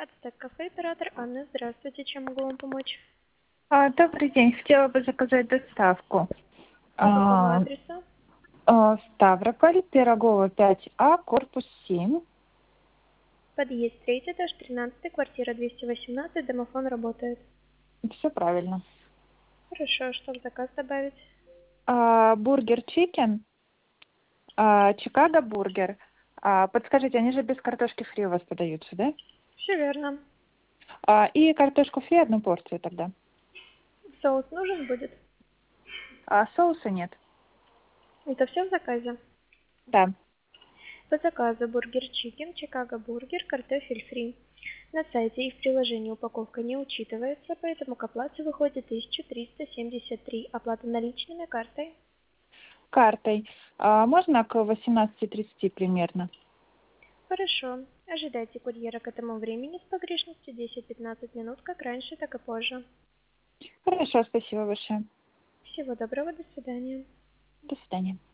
Ацтек кафе, оператор Анна. Здравствуйте, чем могу вам помочь? Добрый день. Хотела бы заказать доставку. По какому адресу? Ставрополь, Пирогова, 5А, корпус 7. Подъезд 3, этаж 13, квартира 218, домофон работает. Все правильно. Хорошо, что в заказ добавить? Бургер чикен, Чикаго бургер. Подскажите, они же без картошки фри у вас подаются, да? Все верно. И картошку фри одну порцию тогда. Соус нужен будет? Соуса нет. Это все в заказе? Да. По заказу бургер чикен, Чикаго бургер, картофель фри. На сайте и в приложении упаковка не учитывается, поэтому к оплате выходит 1373. Оплата наличными, картой. Картой. Можно к 18:30 примерно? Хорошо. Ожидайте курьера к этому времени с погрешностью 10-15 минут, как раньше, так и позже. Хорошо, спасибо большое. Всего доброго, до свидания. До свидания.